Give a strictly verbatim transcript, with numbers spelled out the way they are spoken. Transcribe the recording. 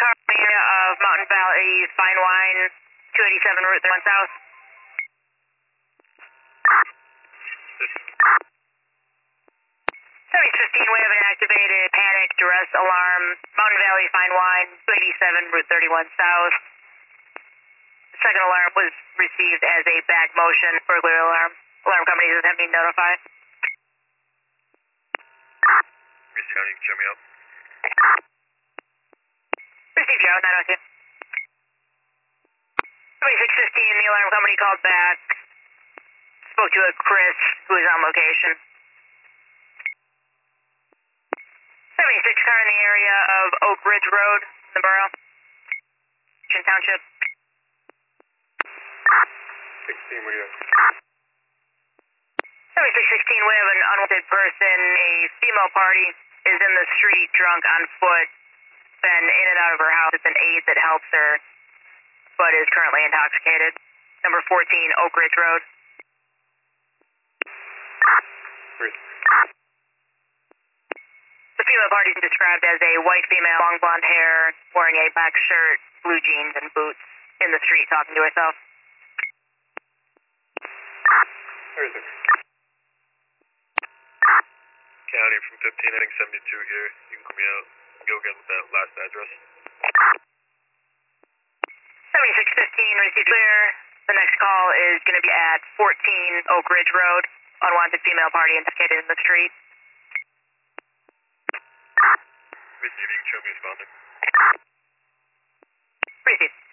car in the area of Mountain Valley Fine Wine, two eighty-seven Route one South. seventy fifteen, we have an activated panic duress alarm, Mountain Valley Fine Wine, two eighty-seven Route thirty-one South. The second alarm was received as a back motion burglary alarm. Alarm companies have been notified. Reese County, show me up. Received Joe, nine oh two. twenty-six fifteen, the alarm company called back. Spoke to a Chris who is on location. seventy-six car in the area of Oak Ridge Road, in the borough. Chin Township. sixteen, what do you have? seventy-six sixteen, we have an unwanted person. A female party is in the street, drunk on foot. Been in and out of her house. It's an aide that helps her, but is currently intoxicated. Number fourteen, Oak Ridge Road. Reese. The female party is described as a white female, long blonde hair, wearing a black shirt, blue jeans, and boots, in the street talking to herself. Where is it? County from fifteen, heading seventy-two here. You can come me out. Go again with that last address. seventy-six fifteen, received clear. The next call is going to be at fourteen Oak Ridge Road. Unwanted female party indicated in the street. Receiving, show me responding. Received.